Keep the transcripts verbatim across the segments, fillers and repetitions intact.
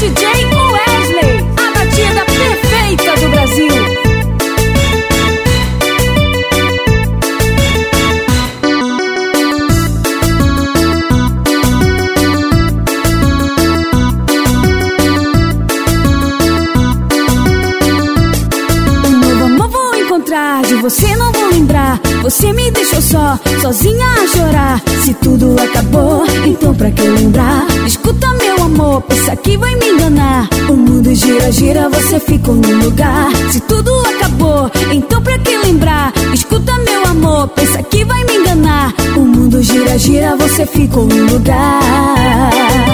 D J Wesley, a batida perfeita do Brasil. De você não vou lembrar. Você me deixou só, sozinha a chorar. Se tudo acabou, então pra que lembrar? Escuta meu amor, pensa que vai me enganar. O mundo gira, gira, você ficou no lugar. Se tudo acabou, então pra que lembrar? Escuta meu amor, pensa que vai me enganar. O mundo gira, gira, você ficou no lugar.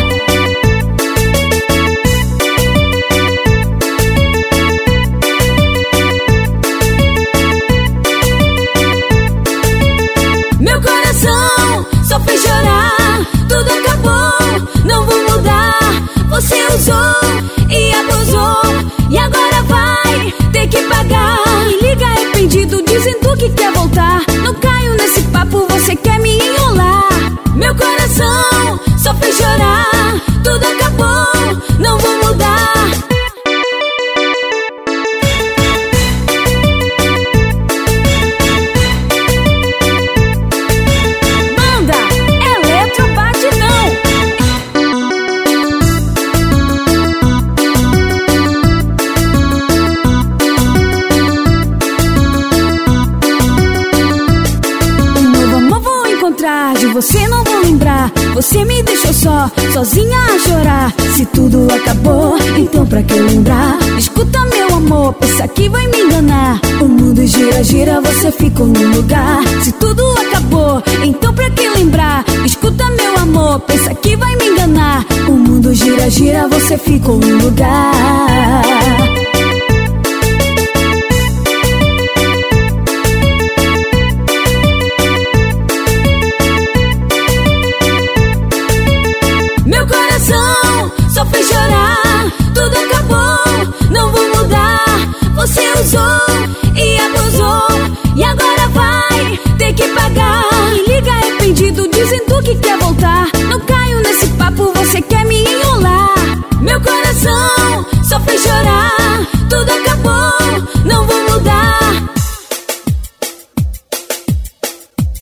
Só fez chorar, tudo acabou, não vou mudar. Você usou e abusou, e agora vai ter que pagar. Me liga arrependido, dizendo que quer voltar. Não caio nesse papo, você quer me enrolar. Meu coração só fez chorar, tudo acabou, não vou mudar. De você não vou lembrar. Você me deixou só, sozinha a chorar. Se tudo acabou, então pra que lembrar? Escuta meu amor, pensa que vai me enganar. O mundo gira, gira, você ficou no lugar. Se tudo acabou, então pra que lembrar? Escuta meu amor, pensa que vai me enganar. O mundo gira, gira, você ficou no lugar.